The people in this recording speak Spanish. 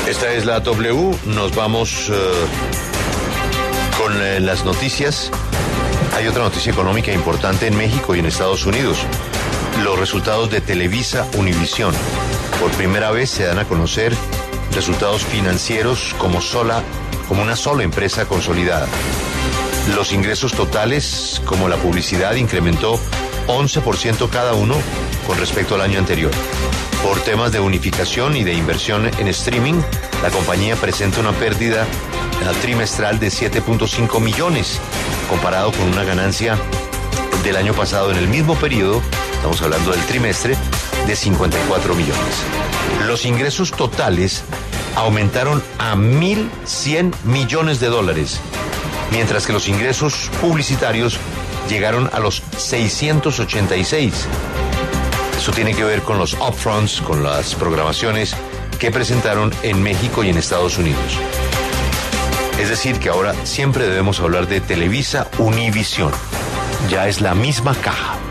Esta es la W, nos vamos con las noticias. Hay otra noticia económica importante en México y en Estados Unidos. Los resultados de Televisa Univisión. Por primera vez se dan a conocer resultados financieros como una sola empresa consolidada. Los ingresos totales, como la publicidad, incrementó 11% cada uno con respecto al año anterior. Por temas de unificación y de inversión en streaming, la compañía presenta una pérdida trimestral de 7.5 millones, comparado con una ganancia del año pasado en el mismo periodo, estamos hablando del trimestre, de 54 millones. Los ingresos totales aumentaron a 1.100 millones de dólares, mientras que los ingresos publicitarios llegaron a los 686. Eso tiene que ver con los upfronts, con las programaciones que presentaron en México y en Estados Unidos. Es decir, que ahora siempre debemos hablar de Televisa Univisión. Ya es la misma caja.